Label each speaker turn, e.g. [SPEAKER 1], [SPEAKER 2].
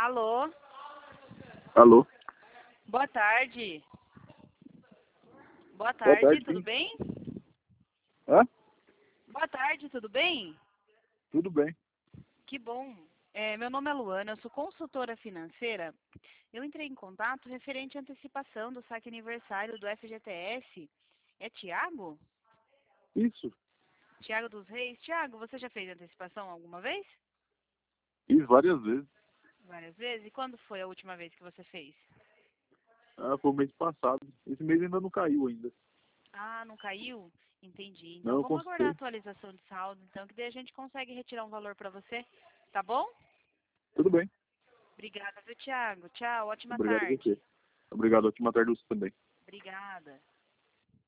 [SPEAKER 1] Alô?
[SPEAKER 2] Alô?
[SPEAKER 1] Boa tarde. Boa
[SPEAKER 2] Boa
[SPEAKER 1] tarde,
[SPEAKER 2] tarde,
[SPEAKER 1] tudo
[SPEAKER 2] sim.
[SPEAKER 1] bem?
[SPEAKER 2] Hã?
[SPEAKER 1] Boa tarde, tudo bem?
[SPEAKER 2] Tudo bem.
[SPEAKER 1] Que bom. Meu nome é Luana, eu sou consultora financeira. Eu entrei em contato referente à antecipação do saque aniversário do FGTS. É Tiago?
[SPEAKER 2] Isso.
[SPEAKER 1] Tiago dos Reis? Tiago, você já fez antecipação alguma vez?
[SPEAKER 2] Fiz várias vezes.
[SPEAKER 1] Várias vezes? E quando foi a última vez que você fez?
[SPEAKER 2] Foi o mês passado. Esse mês ainda não caiu ainda.
[SPEAKER 1] Ah, não caiu? Entendi. Então
[SPEAKER 2] Não, eu
[SPEAKER 1] vamos aguardar a
[SPEAKER 2] consultei.
[SPEAKER 1] atualização de saldo, então, que daí a gente consegue retirar um valor para você. Tá bom?
[SPEAKER 2] Tudo bem.
[SPEAKER 1] Obrigada, viu, Tiago? Tchau, ótima
[SPEAKER 2] Obrigado a você.
[SPEAKER 1] tarde.
[SPEAKER 2] Obrigado. Ótima tarde a você também.
[SPEAKER 1] Obrigada.